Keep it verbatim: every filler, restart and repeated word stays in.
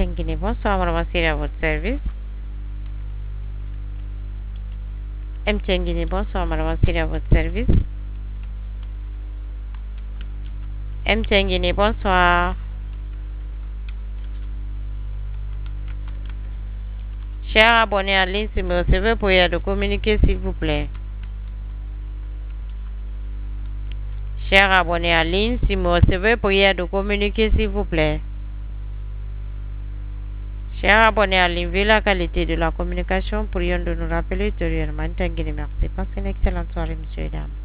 Tchengini, bonsoir, madame Siri, à votre service. M. Tchengini, bonsoir, madame Siri, à votre service. M. Tchengini, bonsoir. Cher abonné en ligne, si vous recevez, pourriez de communiquer, s'il vous plaît. Cher abonné en ligne, si vous recevez, pourriez de communiquer, s'il vous plaît. Cher abonné en ligne, vu la qualité de la communication, pourrions de nous rappeler ultérieurement. Merci. Passez une excellente soirée, monsieur et dames.